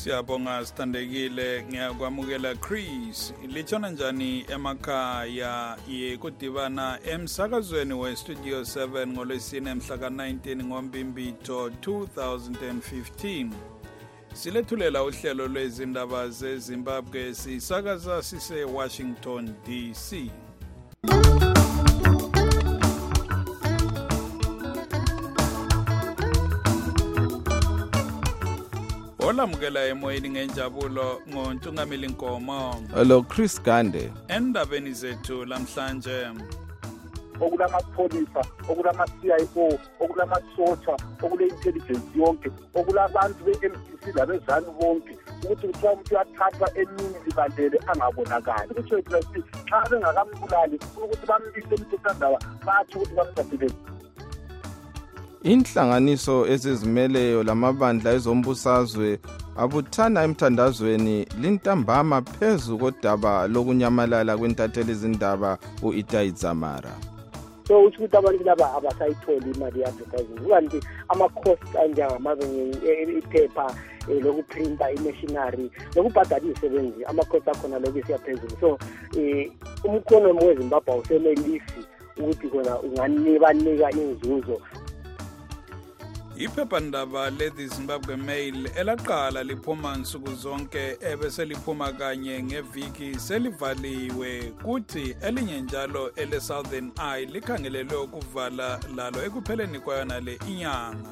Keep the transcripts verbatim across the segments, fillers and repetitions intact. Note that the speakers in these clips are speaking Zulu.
Siyabonga sithandekile, ngiyakwamukela Chris. Litshona njani emakhaya yekudibana emsakazweni we-Studio seven ngolwesine mhla ka-nineteen ngoMbimbitho two thousand fifteen. Silethulela uhlelo lwezindaba zeZimbabwe sisakaza sise-Washington D C. Olamukela emoyeni ngenjabulo ngoNtungamili Nkomo. Hello Chris Gande. Endabeni zethu lamhlanje. Okulamapholisa, okulama-C I O, okulamasotsha, okule-intelligence yonke, okulabantu be-M D C labezani bonke, ukuthi kuthiwa umuntu uyathathwa emini libandele angabonakali. Ukuthi wethu sithi xa bengakambulali ukuthi bambise emthethwandaba bathi ukuthi bamthathile. Inhlanganiso ezizimeleyo lamabandla ezombusazwe abuthana emthandazweni lintambama phezu kodaba lokunyamalala kwentatheli izindaba u-Itai Dzamara. So uthi ukuthi abantu laba abasayitholi imali ye-advertising kanti ama-cost anjengamabenge iphepha lokuprinta i-machinery lokubhadala izisebenzi ama-cost akhona lokhu siyaphezulu. So um umkhono weZimbabwe awusenelisi ukuthi khona unganibanika inzuzo. Iphephandaba le-The Zimbabwe Mail elaqala liphuma nsuku zonke ebese liphuma kanye ngeviki selivaliwe, kuthi elinye njalo ele-Southern Eye likhangelelwe ukuvala lalo ekupheleni kwayona le inyanga.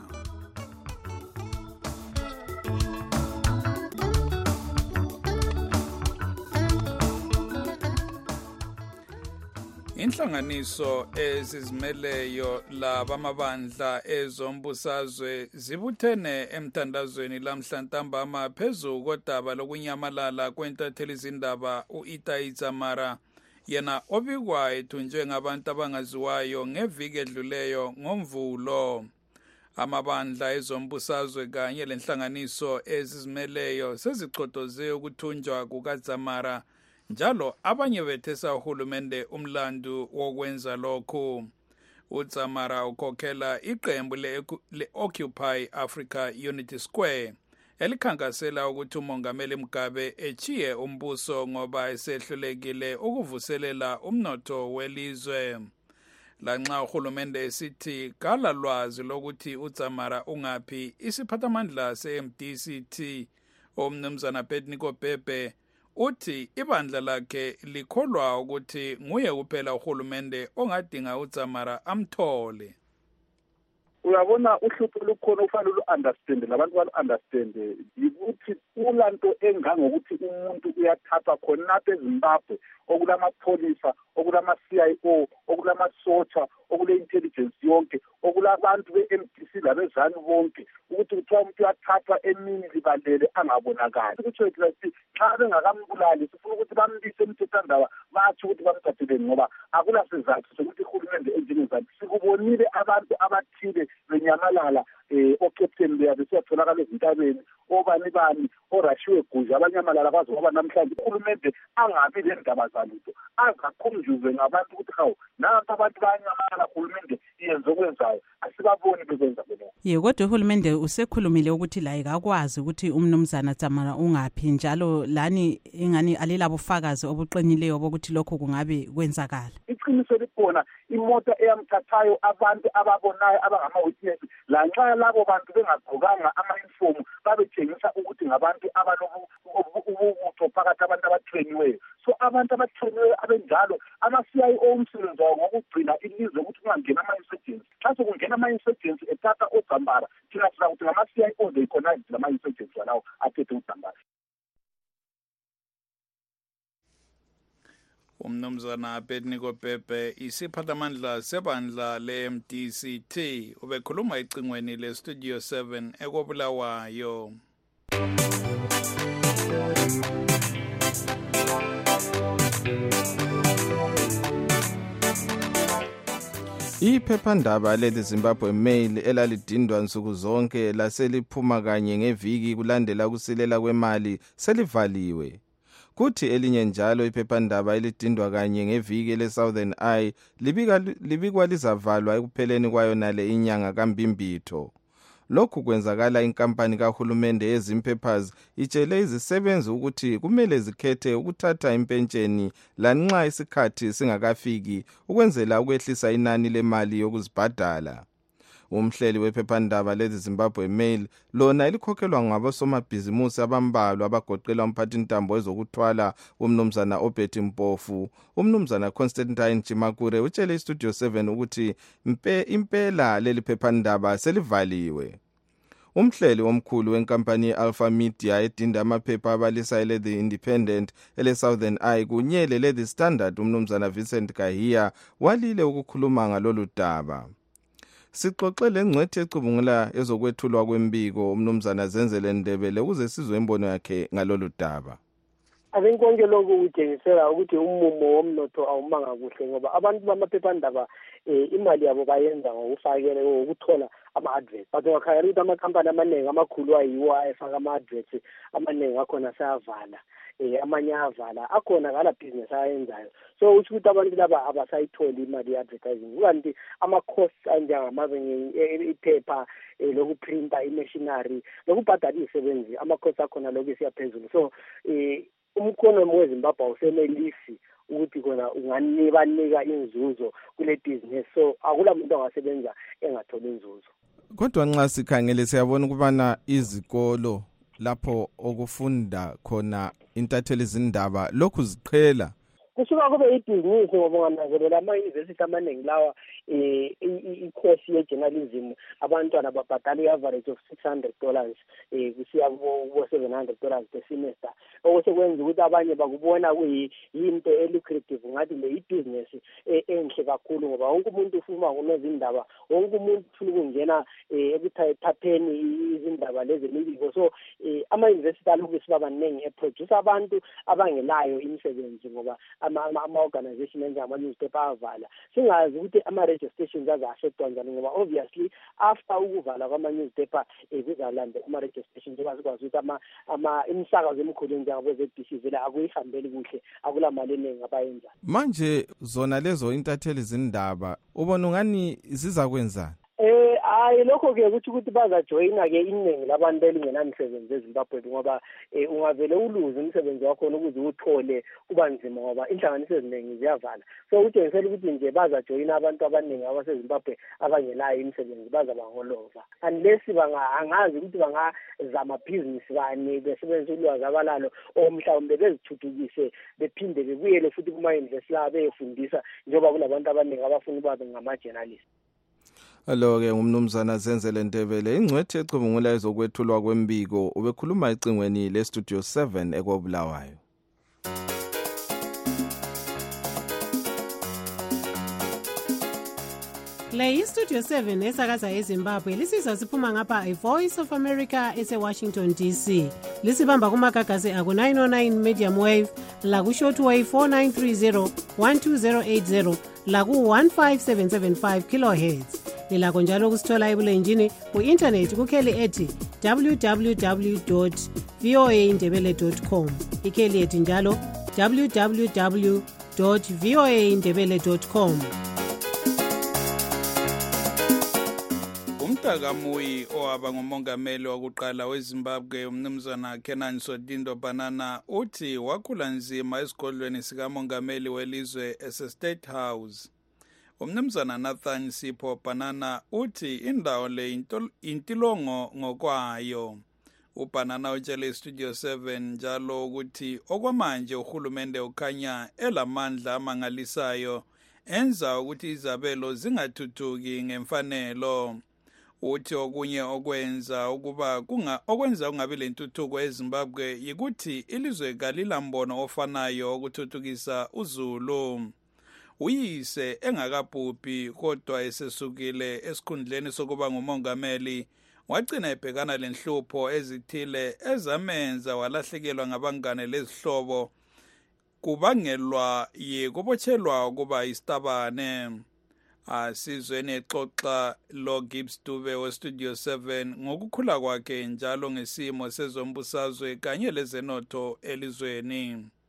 Inhlanganiso ezizimeleyo labamabandla ezombusazwe zibuthene emthandazweni lamhlantambama phezu kodaba lokunyamalala kwentatheli izindaba u-Itai Dzamara, yena obikwa ethunjwe ngabantu abangaziwayo ngeviki edluleyo ngoMvulo. Amabandla ezombusazwe kanye lenhlanganiso ezizimeleyo sezichotoze ukuthunjwa kukaDzamara, njalo abanye bethesa uhulumende umlandu wokwenza lokhu. uDzamara ukhokhela iqembu le-Occupy Africa Unity Square elikhankasela ukuthi uMongameli Mugabe echiye umbuso ngoba esehlulekile ukuvuselela umnotho welizwe. Lanxa uhulumende esithi kala lwazi lokuthi uDzamara ungaphi, isiphathamandla se-M D C T uMnumzana Petniko Pepe uthi ibandla lakhe likholwa ukuthi nguye kuphela uhulumende ongadinga uDzamara amthole. Uyabona uhlupho lukhona ufanele u-understand labantu balu-understand ukuthi ulanto engangokuthi umuntu uyathathwa khonapha eZimbabwe okulamapholisa, okulama-C I O, okulamasotsha, okule-intelligence yonke, okulabantu be-M D C labezani bonke, ukuthi kuthiwa umuntu uyathathwa emini libandele angabonakali. Ukuthi wethu sithi xa bengakambulali sifuna ukuthi bambise emthethwandaba bathi ukuthi bamthathile ngoba akulasizathu sokuthi uhulumende enjengezansi. Sikubonile abantu abathile benyamalala um o-captain beyabe siyatholakala ezintabeni, obani bani, orashiwe Guja abanyamalala kwazi ngoba namhlanje uhulumende angabi lendaba zalutho, azakhunjuzwe ngabantu ukuthi hawu nantu abantu bayanyamalala uhulumende iyenze okwenzayo, asibaboni bekwenza lokho. Ye, kodwa uhulumende usekhulumile ukuthi la ekakwazi ukuthi umnumzana Dzamara ungaphi, njalo lani ingani alila bufakazi obuqinileyo bokuthi lokho kungabe kwenzakala. Iqiniso likhona, imoto eyamthathayo abantu ababonayo abangama-witness, lanxa labo bantu bengagqokanga ama-uniform babetshengisa ukuthi ngabantu abalobutho phakathi abantu abatreniweyo. So abantu abatreniweyo abenjalo ama-C I O umsebenzi wawo ngokugcina ilizwe ukuthi kungangena ama-insurgency. Xa sekungena ama-insurgency ethatha uDzamara, thina sila ukuthi ngama-C I O they connect lama-insurgency walawo athethe uDzamara. Umnumzana Petniko Pepe, isiphathamandla sebandla le-M D C T, ubekhuluma ecingweni le-Studio seven ekobulawayo. Iphephandaba le-The Zimbabwe Mail elalidindwa nsuku zonke laseliphuma kanye ngeviki kulandela kusilela kwemali selivaliwe. Kuthi elinye njalo iphephandaba elidindwa kanye ngeviki le-Southern Eye libika libikwa lizavalwa ekupheleni kwayo nale inyanga kaMbimbitho. Lokhu kwenzakala inkampani kahulumende yezimpapers itshele izisebenzi ukuthi kumele zikhethe ukuthatha impentsheni lanxa isikhathi singakafiki ukwenzela ukwehlisa inani lemali yokuzibhadala. Umhleli wephephandaba lezi Zimbabwe Mail lona elikhokhelwa ngabosomabhizimusi abambalwa abagoqela umphathintambo wezokuthwala umnumzana Obert Mpofu, umnumzana Constantine Chimakure utshele iStudio seven ukuthi mpe impela leli phephandaba selivaliwe. Umhleli omkhulu wenkampani ye-Alpha Media edinda amaphepha abalisa ele The Independent ele Southern Eye kunye le The Standard umnumzana Vincent Kahia walile ukukhuluma ngalolu daba. Sixoxe lengcwethi ecubungula ezokwethulwa kwembiko umnumzana Zenzele Ndebele ukuze sizwe imbono yakhe ngalolu daba. Ave konke lokhu kutshengisela ukuthi umumo womnotho awumanga kuhle ngoba abantu bamaphephandaba imali yabo bayenza ngokufakela ukuthola ama-adverts. But wakhalela ukuthi amakampani amaningi amakhulu ayiwo ayefaka ama-adverts amaningi akhona sayavala. Eh amanye avala akhona ngala business ayenzayo. So uthi ukuthi abantu laba abasayitholi imali ye-advertising. Kanti ama-costs anjengamazinga iphepha lokuprinta i-machinery lokubhadala izisebenzi ama-costs akhona lokho siyaphezulu. So eh umkhonomi weZimbabwe awusenelisi ukuthi kona unganibanika inzuzo kule business. So akula muntu ongasebenza engatholi inzuzo. Kodwa nxa sikhangele siyabona ukubana izikolo lapho okufunda khona intatheli izindaba lokhu ziqhela kusuka kube ibhizinisi ngoba ngananzelela ama-university amaningi lawa eh i-course ye-journalism abantwana babhadala i-average of six hundred dollars eh kusiya ku seven hundred dollars per semester. Okusekwenza ukuthi abanye bakubona kuyinto elucrative ngathi le i-business enhle kakhulu ngoba wonke umuntu ufuna ukunozindaba, wonke umuntu ufuna ukungena ekuthatheni izindaba lezi lemibiko. So ama-university alokhu sibaba abaningi eproduce abantu abangelayo imisebenzi ngoba ama-organization enza ama-newspaper avala. Singazi ukuthi ama-radio stations azaashedwa njani ngoba obviously after ukuvala kwama-newspaper kuzalanda ama-radio stations njengoba sikwazi ukuthi imisakazo emikhulu njengabo-Z B C vele akuyihambeli kuhle, akula mali eningi abayenza. Manje zona lezo intatheli zindaba ubona ungani zizakwenzani? Eh hayi lokho ke ukuthi ukuthi bazajoyina ke iningi labantu elingenamisebenzi eZimbabwe ngoba ungavele uluze umsebenzi wakho ukuze uthole kuba nzima ngoba inhlanganiso eziningi ziyavala. So utshengisela ukuthi nje bazajoyina abantu abaningi abaseZimbabwe abangelayo imisebenzi bazabangolova. Unless banga angazi ukuthi bangazama business bani besebenzisa ulwazi abalalo o mhlawumbe bezithuthukise bephinde bebuyele futhi kuma university la beyefundisa njengoba kulabantu abaningi abafuna babe ngama-journalist. Hello ke umnumzana Zenzele Ndebele ingcwethi ecubungula ezokwethulwa kwembiko ubekhuluma ecingweni le Studio seven ekobulawayo. Le iStudio seven esakaza eZimbabwe lisizwa siphuma ngapha iVoice of America ese-Washington D C. Lisibamba kumagagasi aku nine oh nine medium wave, la ku shortwave four nine three zero one two zero eight zero, la ku one five seven seven five kilohertz. Lilakho njalo kusithola ebulenjini ku-internet kukheli ethi w w w dot v o a indebele dot com. Ikheli ethi njalo w w w dot v o a indebele dot com. Umtaka Muyi owaba ngumongameli wokuqala weZimbabwe umnumzana Kenan Sodindo Banana uthi wakhula nzima esigodlweni sikamongameli welizwe ese-State House. Umnumzana Nathan Sipho Banana uthi indawo le intilongo ngokwayo. uBanana utshele iStudio seven njalo ukuthi okwamanje uhulumende ukhanya elamandla amangalisayo enza ukuthi izabelo zingathuthuki ngemfanelo. Uthi okunye okwenza ukuba kunga okwenza ungabe lentuthuko eZimbabwe yikuthi ilizwe kalilambono ofanayo ukuthuthukisa uZulu. Uyise engakabhubhi kodwa esesukile esikhundleni sokuba ngumongameli wagcina ebhekana lenhlupho ezithile ezamenza walahlekelwa ngabangane lezihlobo kubangelwa yikubotshelwa ukuba isitabane. Asizweni exoxa lo Gibbs Dube weStudio seven ngokukhula kwakhe njalo ngesimo sezombusazwe kanye lezenotho elizweni.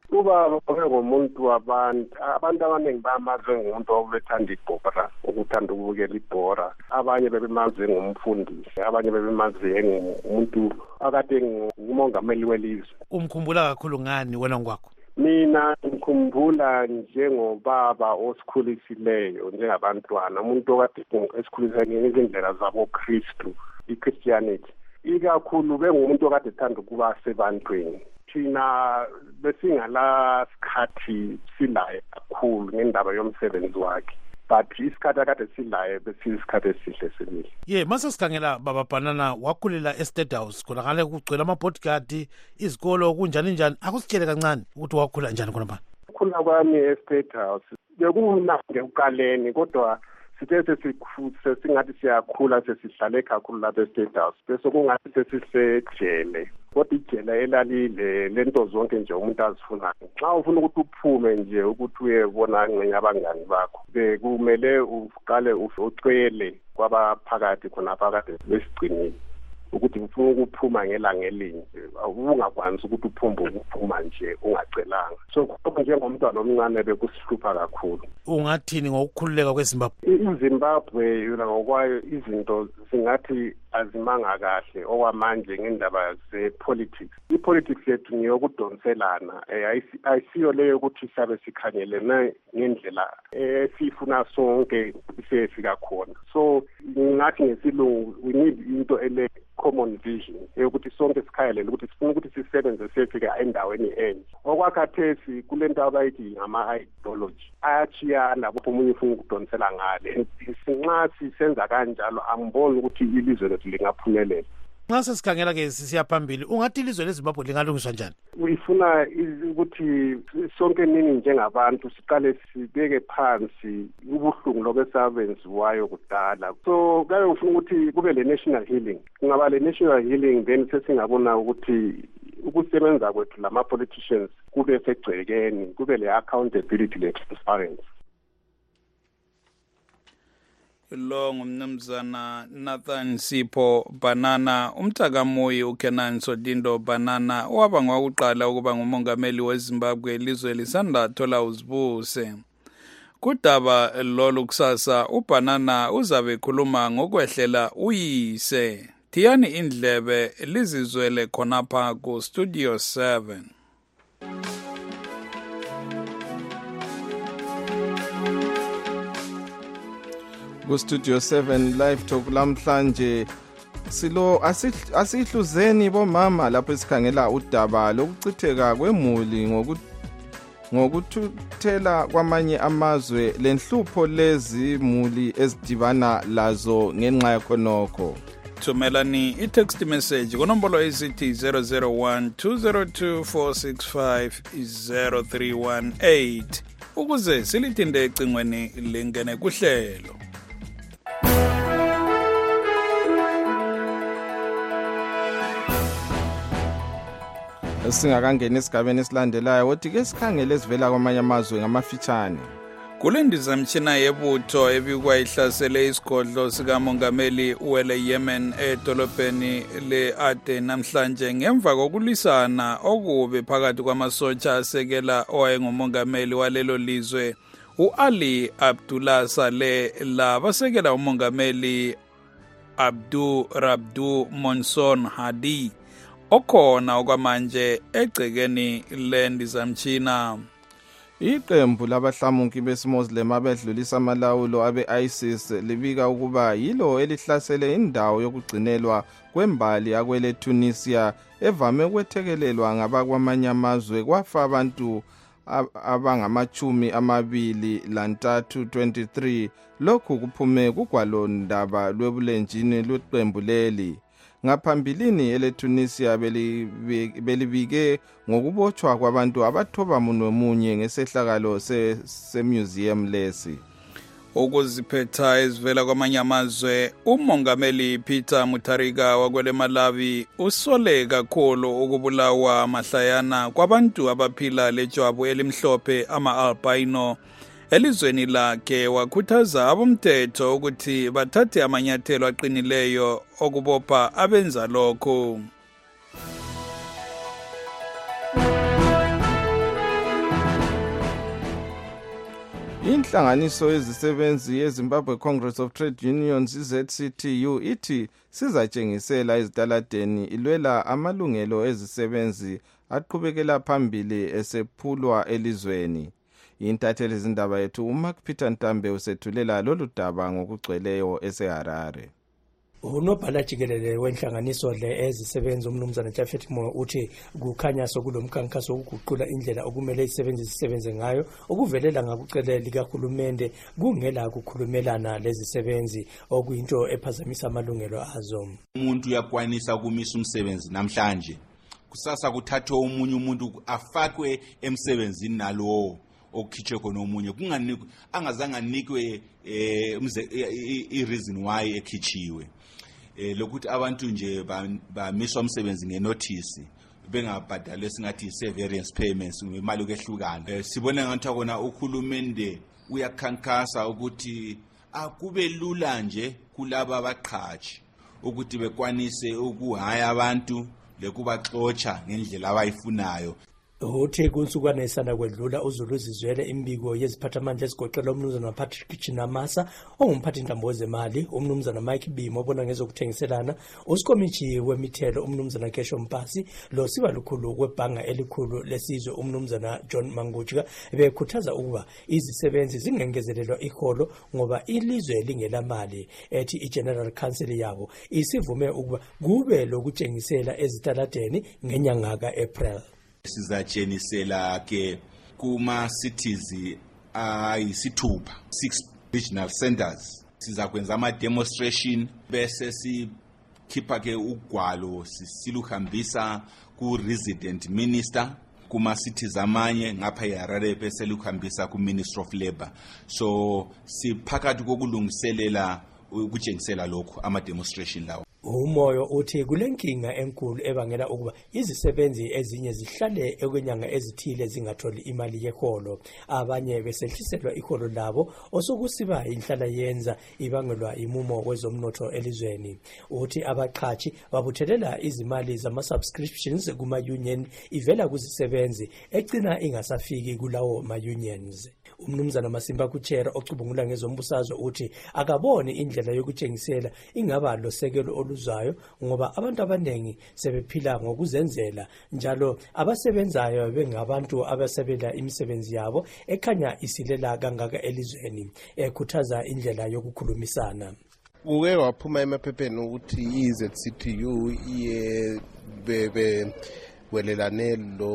Ubaba ngomuntu wabantu abantu abaningi bamazwe ngumuntu obethanda ibhora ukuthanda ukubukela ibhora abanye bebemazi ngumfundisi abanye bebemazi ngumuntu akade ngumongameli welizwe. Umkhumbula kakhulu ngani wena ngokwakho? Mina ngikhumbula njengobaba osikhulisileyo njengabantwana umuntu okade esikhulisa ngezindlela zabo Kristu iChristianity ikakhulu bengumuntu okade ethanda ukuba sebantwini. Thina besingala sikhathi silaye kakhulu ngendaba yomsebenzi wakhe but isikhathi akade silaye besiyisikhathi esihle semile. Ye mase sikhangela baba Banana wakhulela eState House khona ngale kugcwele ama bodyguard izikolo kunjani njani akusitshele kancane ukuthi wakhula njani khona bani? Ukukhula kwami eState House bekumnandi uqaleni kodwa sithe sesikhutse singathi siyakhula sesihlale kakhulu lapha eState House bese kungathi sesisejele kodwa ijele elalile lento zonke nje umuntu azifunayo. Xa ufuna ukuthi uphume nje ukuthi uyebona ngcenye abangani bakho bekumele uqale ucele kwabaphakathi khona phakathi besigcinile ukuthi ufuna ukuphuma ngelanga elinye ungakwanisi ukuthi uphumbe ukuphuma nje ungacelanga. So kodwa njengomntwana omncane bekusihlupha kakhulu. Ungathini ngokukhululeka kweZimbabwe? iZimbabwe yona ngokwayo izinto singathi azimanga kahle okwamanje ngendaba zepolitics. Ipolitics yethu ngiyokudonselana ayisiyo leyo ukuthi sabe sikhangelene ngendlela esifuna sonke sefika khona. So ngathi ngesilungu we need into ele common vision ukuthi sonke sikhayelele ukuthi sifuna ukuthi sisebenze sefika endaweni enye. Okwakhathesi kulento abayithi ngama ideology ayachiyana lapho umunye ufuna ukudonsela ngale. Sinxa sisenza kanjalo angiboni ukuthi ilizwe lethu lingaphumelela. Nxa sesikhangela ke siyaphambili ungathi ilizwe leZimbabwe lingalungiswa njani? Uyifuna ukuthi sonke nini njengabantu siqale sibeke phansi ubuhlungu lobesabenzi wayo kudala. So kaye ufuna ukuthi kube le national healing. Kungaba le national healing then sesingabona ukuthi ukusebenza kwethu lama politicians kube segcekeni kube le accountability le transparency. Lo ngumnumzana Nathan Sipho Banana umthakamoyi uKenan Sodindo Banana waba ngokuqala ukuba ngumongameli weZimbabwe ilizwe lisanda thola uzibuse. Kudaba lolu kusasa uBanana uzabe ekhuluma ngokwehlela uyise. Thiyani indlebe lizizwele khonapha ku Studio seven. Ku Studio seven live talk lamhlanje silo asihluzeni bomama lapho sikhangela udaba lokuchitheka kwemuli ngokuthi ngokuthuthela kwamanye amazwe lenhlupho lezi muli ezidibana lazo ngenxa yakhonokho. Thumelani i-text message kunombolo esithi zero zero one two zero two four six five zero three one eight ukuze silithinde ecingweni lingene kuhlelo. Singakangena esigabeni esilandelayo wothi ke sikhangele esivela kwamanye amazwe ngamafitshane. Kulendizamtshina yebutho ebikwa ihlasele isigodlo sikamongameli uwele Yemen edolobheni le-Aden namhlanje ngemva kokulisana okubi phakathi kwamasotsha asekela owayengumongameli walelo lizwe u-Ali Abdullah Saleh labasekela umongameli Abdu Rabdu Monson Hadi okhona okwamanje egcekeni lendizamtshina. Iqembu labahlamuki besimuslim abedlulisa amalawulo abe-ISIS libika ukuba yilo elihlasele indawo yokugcinelwa kwembali akwele Tunisia evame ukwethekelelwa ngabakwamanye amazwe kwafa abantu abangamachumi amabili lantathu twenty-three. Lokhu kuphume kugwalondaba lwebulenjini lweqembu leli. Ngaphambilini eleTunisia belibike ngokubotshwa kwabantu abathoba munwe munye ngesehlakalo se-museum lesi. Ukuziphetha ezivela kwamanye amazwe umongameli Peter Mutharika wakwele Malawi usole kakhulu ukubulawa mahlayana kwabantu abaphila lejwabu elimhlophe ama-albino elizweni lakhe. Wakhuthaza abomthetho ukuthi bathathe amanyathelo aqinileyo okubopha abenza lokho. Inhlanganiso yezisebenzi yeZimbabwe Congress of Trade Unions Z C T U ithi sizatshengisela ezitaladeni ilwela amalungelo ezisebenzi aqhubekela phambili esephulwa elizweni. Intatheli izindaba yethu uMark Peter Ntambe usethulela lolu daba ngokugcweleyo eseHarare. Unobhala jikelele wenhlanganiso le ezisebenza umnumzana Jafet Mo uthi kukhanya sokulomkhankaso wokuguqula indlela okumele isebenzi zisebenze ngayo okuvelela ngakucele likahulumende kungela ukukhulumelana lezisebenzi okuyinto ephazamisa amalungelo azo. Umuntu uyakwanisa ukumisa umsebenzi namhlanje kusasa kuthathwa umunye umuntu afakwe emsebenzini nalowo okukhitshwe khona omunye kunganikwe angazange anikwe i reason why ekhitshiwe lokuthi abantu nje bamiswa umsebenzi ngenotice bengabhadalwe singathi severance payments ngemali okwehlukana. Sibona ngathi kona uhulumende uyakhankasa ukuthi akube lula nje kulabo abaqhashi ukuthi bekwanise ukuhaya abantu lekubaxotsha ngendlela abayifunayo. Uthi kunsukwana isanda kwedlula uZulu uzizwele imbiko yeziphathamandla ezigoqela umnumzana Patrick Chinamasa ongumphathi intambo zemali, umnumzana Mike Bimo obona ngezokuthengiselana, usikomithi wemithelo umnumzana Kesho Mpasi, lo siba lukhulu kwebhanga elikhulu lesizwe umnumzana John Mangujika bekhuthaza ukuba izisebenzi zingengezelelwa iholo ngoba ilizwe lingelamali. Ethi iGeneral Council yabo isivume ukuba kube lokutshengisela ezitaladeni ngenyanga kaApril. Sizatshenisela ke kuma cities ayisithupha six regional centers. Sizakwenza ama demonstration bese sikhipha ke ugwalo sisiluhambisa ku resident minister kuma cities amanye ngapha eHarare bese luhambisa ku Ministry of Labor. So siphakathi kokulungiselela ukutshengisela lokho ama demonstration lawo. Umoyo uthi kulenkinga enkulu ebangela ukuba izisebenzi ezinye zihlale ekwenyanga ezithile zingatholi imali yeholo, abanye besehliselwa iholo labo osokusiba inhlala yenza ibangelwa imumo kwezomnotho elizweni. Uthi abaqhashi babuthelela izimali zama subscriptions kuma union ivela kuzisebenzi egcina ingasafiki kulawo ma unions. Umnumzana Masimba Kuchera ocubungula ngezombusazwe uthi akaboni indlela yokutshengisela ingaba losekelo oluzayo ngoba abantu abanengi sebephila ngokuzenzela njalo abasebenzayo bengabantu abasebela imisebenzi yabo ekhanya isilela kangaka elizweni, ekhuthaza indlela yokukhulumisana. Uke waphuma emaphepheni ukuthi i-Z C T U iye bebe welelane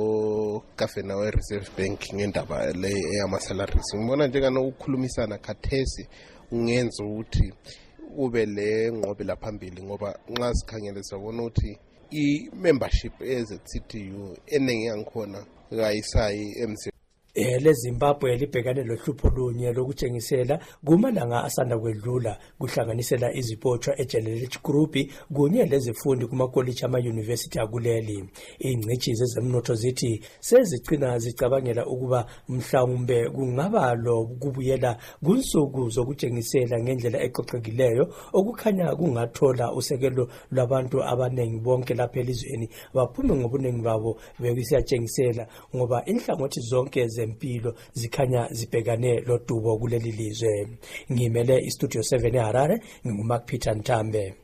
lo Gavana we Reserve Bank ngendaba le eyama salaries. Ngibona njengana ukukhulumisana khathesi ungenza ukuthi ube le ngqobe laphambili ngoba nxa sikhangele sabona ukuthi I membership e-Z C T U enengi yangikhona kayisayi emsebenzini. Ele Zimbabwe libhekane lohlupho lunye lokutshengisela kumalanga asanda kwedlula kuhlanganisela izipotshwa eJelelic Group kunye lezifundi kumakoliji ama university akuleli. Ingcitshi zezemnotho zithi sezigcina zicabangela ukuba mhlawumbe kungaba lo kubuyela kunsuku zokutshengisela ngendlela eqoqekileyo okukhanya kungathola usekelo lwabantu abanengi bonke lapha elizweni baphume ngobunengi babo bekusiyatshengisela ngoba inhlangothi zonke empilo zikhanya zibhekane lodubo kuleli lizwe. Ngimele iStudio seven eHarare, nginguMark Peter Ntambe.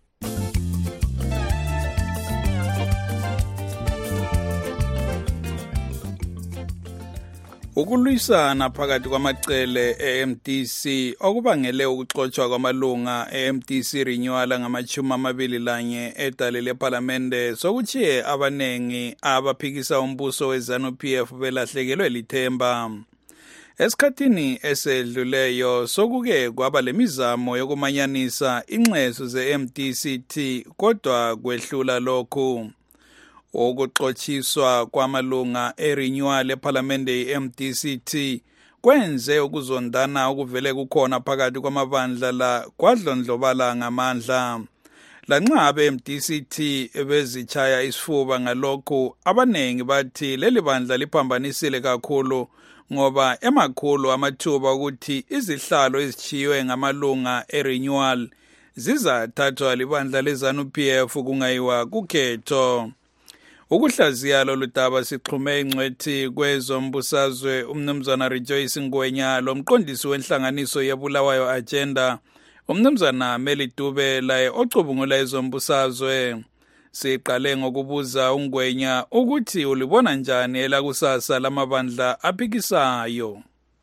Ukulwisana phakathi kwamacele e-M D C okubangele ukuxoxwa kwamalunga e-M D C renewal ngamachumi amabili lanye edale leParlamente sokuchiye abanengi abaphikisa umbuso weZanu P F belahlekelwe lithemba. Esikhathini esedluleyo sokuke kwaba lemizamo yokumanyanisa ingxeso ze-M D C T kodwa kwehlula lokhu. Ukuxoxiswa kwamalunga e-renewal eParlamente ye-M D C T kwenze ukuzondana okuvele kukhona phakathi kwamabandla la kwadlondlobala ngamandla. Lanxa abe-M D C T bezichaya isifuba ngalokhu, abanengi bathi leli bandla liphambanisile kakhulu ngoba emakhulu amathuba ukuthi izihlalo ezichiywe ngamalunga e-renewal zizathathwa libandla leZanu P F kungayiwa kukhetho. Ukuhlaziya lolu daba sixhume ingcwethi kwezombusazwe umnumzana Rejoice Ngwenya lomqondisi wenhlanganiso yebulawayo agenda umnumzana Meli Dube laye ocubungula ezombusazwe. Siqale ngokubuza uNgwenya ukuthi ulibona njani elakusasa lamabandla aphikisayo.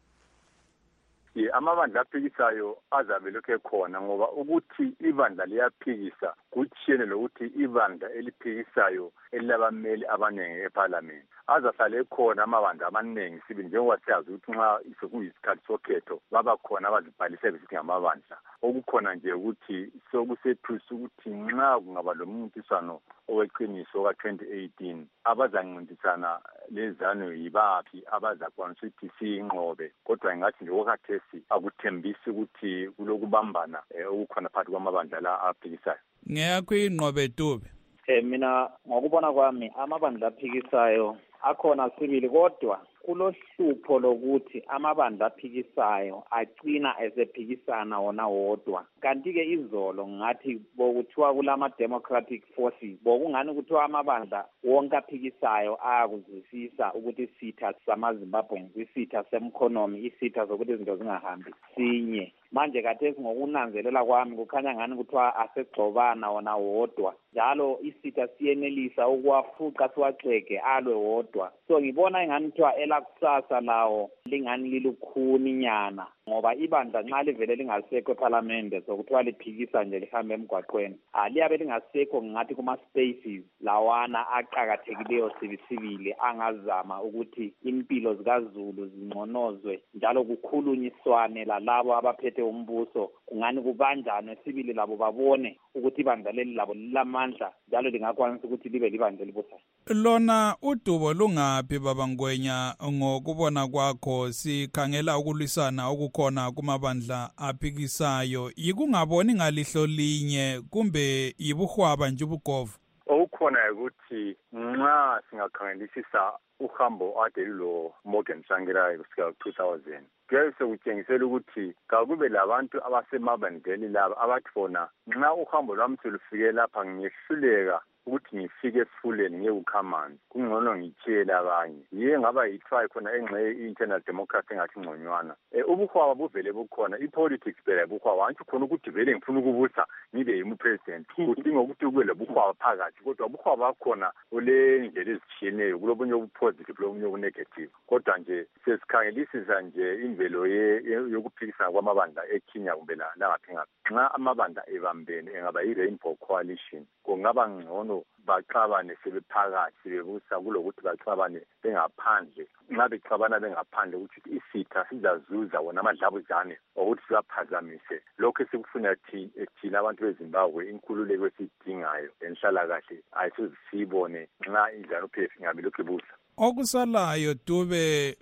Ye amabandla aphikisayo azabe lokho ekhona ngoba ukuthi ibandla liyaphikisa kuthiyene lokuthi ibandla eliphikisayo elabameli abanengi eParliament azahlale ekhona amabandla amaningi sibili njengoba siyazi ukuthi nxa sokuyisikhathi sokhetho baba khona abazibhalise besithi ngamabandla okukhona nje ukuthi sokusethusa ukuthi nxa kungaba lomuntiswano oweqiniso ka twenty eighteen abazancintisana lezano yibaphi abazakwanisa ukuthi siyinqobe kodwa ngathi nje okhathesi akuthembisi ukuthi kulokubambana okukhona phakathi kwamabandla la aphikisayo. Ngeyakho inqobe Dube. Eh mina ngokubona kwami amabandla aphikisayo akhona sibili kodwa kulohlupho lokuthi amabandla aphikisayo agcina esephikisana wona wodwa kanti ke izolo ngathi bokuthiwa kulama democratic forces bokungani kuthiwa amabandla wonke aphikisayo ayakuzwisisa ukuthi isitha samaZimbabweans isitha semkhonomi isitha zokuthi izinto zingahambi sinye manje kathesi ngokunanzelela kwami kukhanya ngani kuthiwa asegxobana wona wodwa njalo isitha siyenelisa ukuwafuqa siwagxeke alwe wodwa so ngibona ingani kuthiwa elakusasa lawo lingani lilukhuni nyana ngoba ibandla nxa livele lingasekho eParliament sokuthiwa liphikisa nje lihambe emgwaqweni aliyabe lingasekho ngathi kuma spaces lawana aqhakathekileyo sibisibili angazama ukuthi impilo zikaZulu zingconozwe njalo kukhulunyiswane lalabo abaphethe umbuso kungani kubanjane sibili labo babone ukuthi ibandla leli labo lilamandla njalo lingakwanisa ukuthi libe libandla libusayo. Lona udubo lungaphi baba Ngwenya ngokubona kwakho sikhangela ukulwisana okukhona kumabandla aphikisayo yikungaboni ngalihlo linye kumbe yibuhwaba nje ubugovu okukhona ukuthi nxa singakhangelisisa uhambo ade lo Morgan Tsvangirai kusika two thousand kuyabe sekutshengisela ukuthi kakube labantu abasemabandleni laba abathi bona nxa uhambo lwami selufike lapha ngiyehluleka ukuthi ngifike esifuleni ngiyekukhamani kungcono ngitshela abanye yiye ngaba yitry khona engxe i-internal democracy engathi ngconywana eh ubuhwaba buvele bukhona i-politics phela buhwaba anti khona ukuthi vele ngifuna ukubusa ngibe yimu president kudinga ukuthi kube lobuhwaba phakathi kodwa ubuhwaba bakhona ole ndlela ezitshiyeneyo kulobunye obupositive lobunye obunegative kodwa nje sesikhangelisisa nje imvelo yokuphikisana kwamabandla eKenya kumbe la ngaphi ngaphi nxa amabandla ebambene engaba yi-Rainbow Coalition kungaba ngcono baxabane sebephakathi sebebusa kulokuthi baxabane bengaphandle nxa bexabana bengaphandle ukuthi isitha sizazuza wona amadlabuzane ukuthi sibaphazamise lokho sikufuna thina abantu beZimbabwe inkululeko esidingayo enhlala kahle ayisizibone nxa iZANU-P F ingabe lokho ibusa. Okusalayo Dube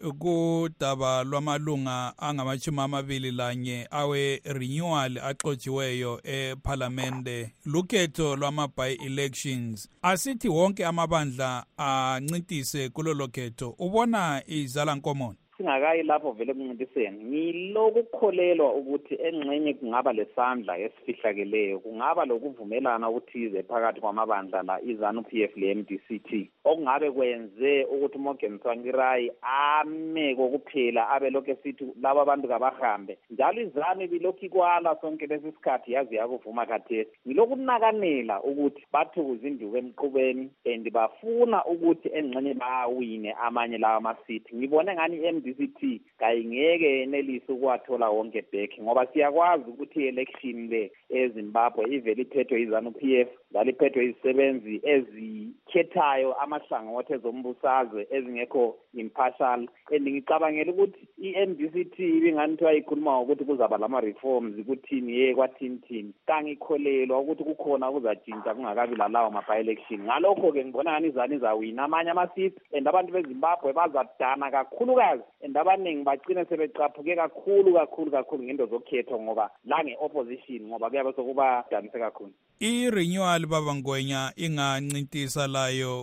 kudaba lwamalunga angamachumi amabili lanye awe renewal axotshiweyo eParliament lukhetho lwama-by elections asithi wonke amabandla ancintise kulolo khetho ubona izala nkomono singakayi lapho vele kuncintiseni ngilokukholelwa ukuthi engxenye kungaba lesandla esifihlakeleyo kungaba lokuvumelana ukuthize phakathi kwamabandla la iZANU-P F le M D C T okungabe kwenze ukuthi Morgan Tsvangirai ame kokuphela abe lokho esithi laba bantu kabahambe njalo iZANU bilokhu ikwala sonke lesisikhathi yazi yakuvuma khathesi ngilokunakanela ukuthi bathukuza induku emqubeni and bafuna ukuthi engxenye bawine amanye lawa amasithi ngibone ngani i-M D C T kayingeke yenelise ukwathola wonke back ngoba siyakwazi ukuthi election le eZimbabwe ivele iphethwe iZANU-P F laliphethwe izisebenzi ezikhethayo amahlangothi ezombusazwe ezingekho impartial and ngicabangela ukuthi i-M D C T ibingani kuthiwa ikhuluma ukuthi kuzaba lama reforms kuthini ye kwathini kangikholelwa ukuthi kukhona kuzatshintsha kungakabi lalawo ma-by election ngalokho ke ngibona ngani iZANU izawina amanye amasithi and abantu beZimbabwe bazadana kakhulukazi and abaningi bagcina sebecaphuke kakhulu kakhulu kakhulu ngento zokhetho ngoba la nge-opposition ngoba kuyabe sokuba danise kakhulu. I-renewal baba Ngwenya ingancintisa layo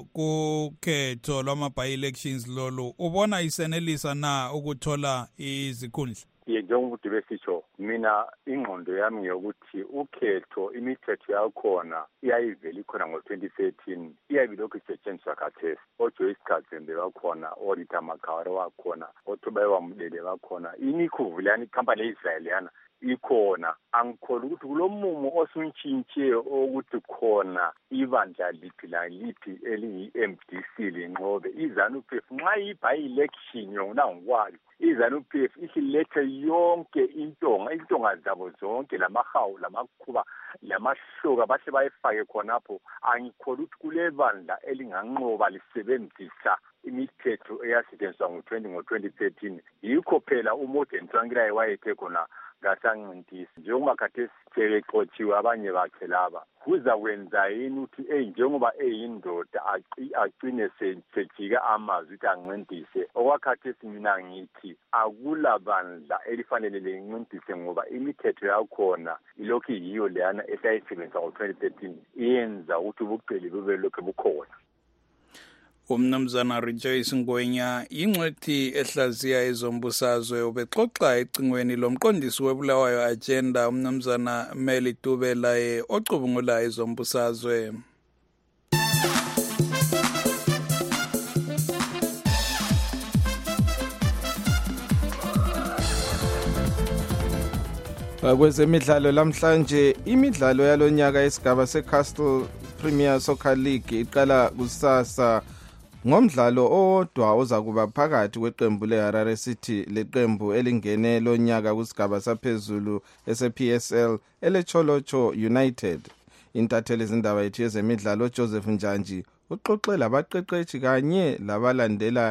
kukhetho lwama-by elections lolu ubona isenelisa na ukuthola izikhundla? njengokuthi besitsho mina ingqondo yami ngiyokuthi ukhetho imithetho yakhona iyayivela ikhona ngo-twenty thirteen iyabe lokhu isetshenziswa khathesi. oJoyce Kazembe bakhona, oRita Makaware wakhona, oThobeka Wamulele bakhona, inikuvulana ikhampani ye-Israeliyana ikhona. Angikholwa ukuthi kulomumo osuntshintshe ukuthi khona ibandla liphi la liphi eliyi-M D C linqobe iZANU-P F nxa i-by-election yona ngokwayo. iZANU-P F isilethe yonke intonga intonga zabo zonke lamahawu lamakhuba lamahloka bahle bayifake khonapho. Angikholwa ukuthi kule bandla elinganqoba lisebenzisa imithetho eyasetshenziswa ngo-twenty thirteen. Yikho phela uModern Tsvangirai wayethe khona ngasanqintisi njengoba khathesi sebexotshiwe abanye bakhe laba kuza kwenza yini ukuthi eh njengoba eyindoda agcine sejika amazwi ukuthi anqintise. Okwakhathesi mina ngithi akula bandla elifanele lenqintise ngoba imithetho yakhona ilokhu yiyo leyana esayisebenzisa ngo-twenty thirteen iyenza ukuthi ubuqili bube lokhu bukhona. Umnumzana Rejoice Ngwenya ingcwethi ehlaziya ezombusazwe ubexoxa ecingweni lomqondisi webulawayo agenda umnumzana Meli Tubelaye ocubungula ezombusazwe. Kwezemidlalo lamhlanje imidlalo yalonyaka esigaba seCastle Premier Soccer League iqala kusasa ngomdlalo owodwa ozakuba phakathi kweqembu leHarare City leqembu elingene lonyaka kusigaba saphezulu ese-P S L eleCholocho United. Intatheli izindaba yethu yezemidlalo Joseph Njanji uxoxe labaqeqeshi kanye labalandela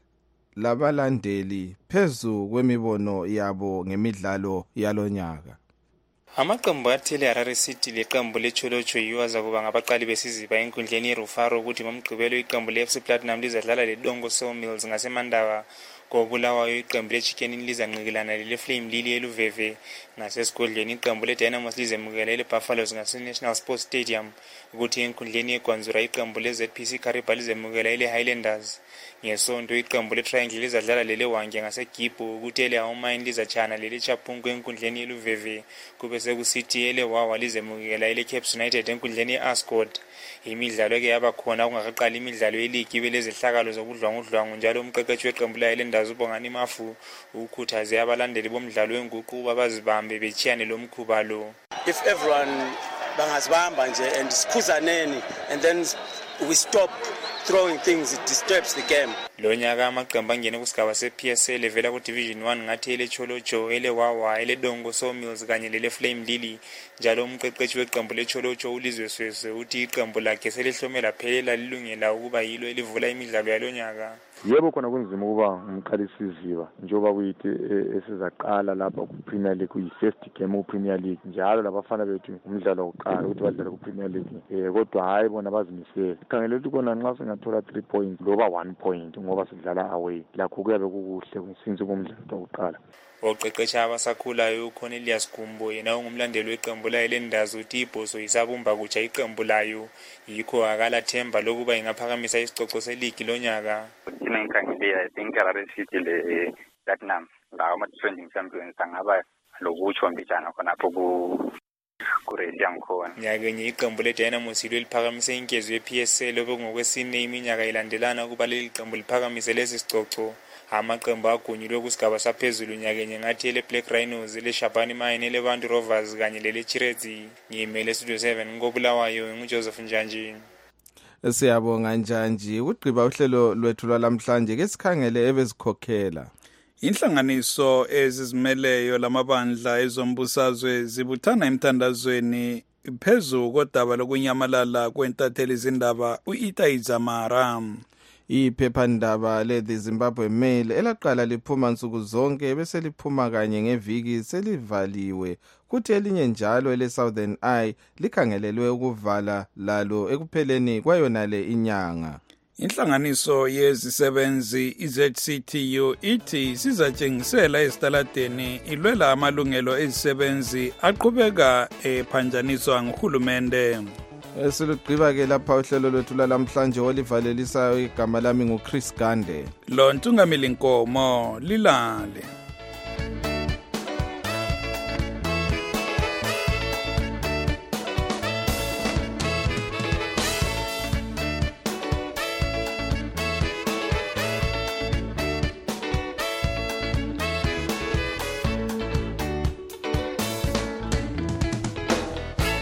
labalandeli phezu kwemibono yabo ngemidlalo yalonyaka. Amaqembu athile Harare City leqembu leCholocho yiwo azakuba ngabaqali besiziba enkundleni yeRufaro ukuthi ngomgqibelo iqembu le-F C Platinum lizadlala leDongo Sawmills ngaseMandaba. Kobulawayo iqembu leChicken lizanqikelana lele-Flame Lily eLuveve. Ngasesigodlweni iqembu leDynamos lizemukela eleBuffaloes ngaseNational Sports Stadium. Ukuthi enkundleni yeGwanzura iqembu leZ P C Kariba lizemukela eleHighlanders. Ngesonto iqembu leTriangle lizadlala leleWange ngaseGibho ukuthi eleHaumine lizachana leleChapungu enkundleni yeLuveve. Kube sekusithi eleWawa lizemukela eleCaps United enkundleni yeAscot. Imidlalo ke yabakhona kungaqali imidlalo yeligi belezehlakalo zokudlwangudlwangu njalo umqeqeshi weqembu layilendazi uBongani Mafu ukhuthaze abalandeli bomdlalo wenguqu babazibambe bechiyane lo mkhuba lo. If everyone bangazibamba nje and sikhuzaneni and then we stop throwing things, it disturbs the game. Lonyaka amaqembu angene kusigaba se-P S L evela ku-Division one ngathi eleCholocho, eleWawa, eleDongo Sawmills kanye leleFlame Lily. Njalo umqeqeshi weqembu leCholocho uLizwe Sweswe uthi iqembu lakhe selihlomela phelela lilungela ukuba yilo elivula imidlalo yalonyaka. Yebo khona kunzima ukuba umqalisi iziba njengoba kuyithi esizaqala lapha ku-Premier League kuyi-first game ku-Premier League njalo labafana bethu umdlalo wokuqala ukuthi badlale ku-Premier League eh kodwa hayi bona bazimisele khangele ukuthi kona nxa singathola three points loba one point ngoba sidlala away lakho kuyabe kukuhle since kumdlalo wokuqala. Oqeqesha abasakhulayo uCornelius Gumbo yena ungumlandeli weqembu layo lendazi uthi ibhoso isabumba kutsha iqembu layo yikho akala themba lokuba ingaphakamisa isicoco seligi lonyaka. Mina ngikhangile I think Harare City le Platinum la ama defending champions angaba lokutsho mbijana khonapho ku kuredi yangikhona. Nyakenye iqembu leDynamos ilo liphakamise inkezo ye-P S L obekungokwesine iminyaka ilandelana kuba leli qembu liphakamise lesi sicoco. Amaqembu agunyulwe kusigaba saphezulu nyakenye ngathi eleBlack Rhinos, eleShabani Mine, eleBantu Rovers kanye leleChirezi. Ngiyimele Studio seven ngobulawayo nguJoseph Njanji. Siyabonga Njanji. Ugqiba uhlelo lwethu lwalamhlanje ke sikhangele ebezikhokhela. Inhlanganiso ezizimeleyo lamabandla ezombusazwe zibuthana emthandazweni phezu kodaba lokunyamalala kwentatheli izindaba uIta Izamara. Iphephandaba le-The Zimbabwe Mail elaqala liphuma nsuku zonke bese liphuma kanye ngeviki selivaliwe kuthi elinye njalo ele-Southern Eye likhangelelwe ukuvala lalo ekupheleni kwayonale inyanga. Inhlanganiso yezisebenzi i-Z C T U ithi sizatshengisela esitaladeni ilwela amalungelo ezisebenzi aqhubeka ephanjaniswa nguhulumende. Esilugqiba ke lapha uhlelo lwethu lalamhlanje olivalelisayo igama lami nguChris Gande. Lo Ntungamili Nkomo lilale.